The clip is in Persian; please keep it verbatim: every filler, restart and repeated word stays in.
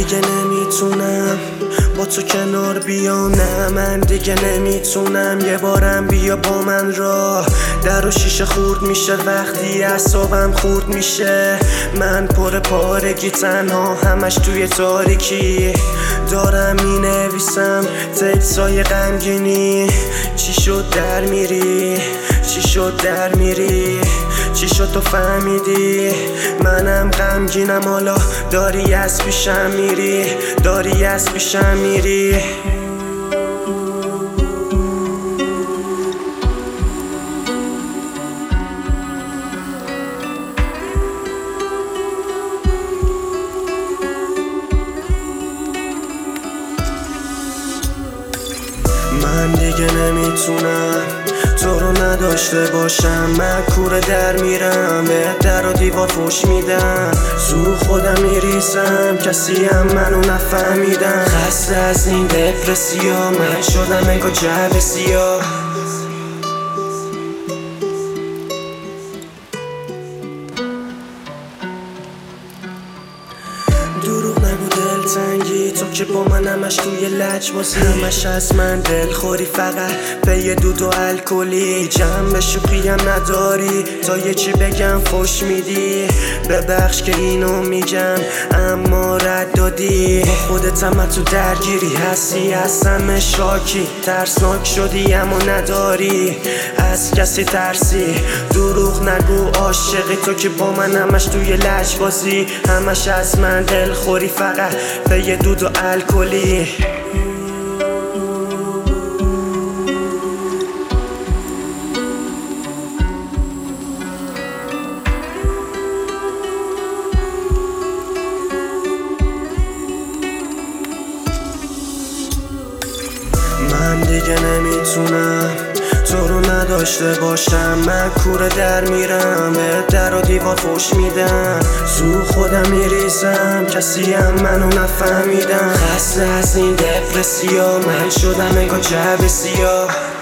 دیگه نمیتونم با تو کنار بیام، نه من دیگه نمیتونم. یه بارم بیا با من راه، در و شیشه خورد میشه وقتی اعصابم خورد میشه. من پر پارگی تنها همش توی تاریکی دارم می نویسم تکسای غمگینی. چی شد در میری، چی شد در میری، چی شد تو فهمیدی منم غمگینم، حالا داری از پیشم میری، داری از پیشم میری. من دیگه نمیتونم تو رو نداشته باشم، من کوره در میرم، به در و دیوار فوش میدم، سو خودم میریزم، کسی هم منو نفهمیدن. خسته از این دپرسیا من شدم انگار جعبه سیاه. دروغ نگو دلتنگی، تو که با من همش توی لجبازی، همش از من دلخوری، فقط به یه دود و الکلی. جنب شوخی هم نداری، تا یه چی بگم فوش میدی. ببخش که اینو میگم اما رد دادی، با خودت هم تو درگیری هستی، از همه شاکی، ترسناک شدی اما نداری از کسی ترسی. دروغ نگو عاشقی، تو که با من همش توی لجبازی، همش از من دلخوری، فقط به یه دود و الکلی. من دیگه نمیتونم تو رو نداشته باشم، من کوره در میرم، به در و دیوار فوش میدم، سو خودم میریزم، کسی هم منو نفهمیدن. خسته از این دپرسیا من شدم انگار جعبه سیاه.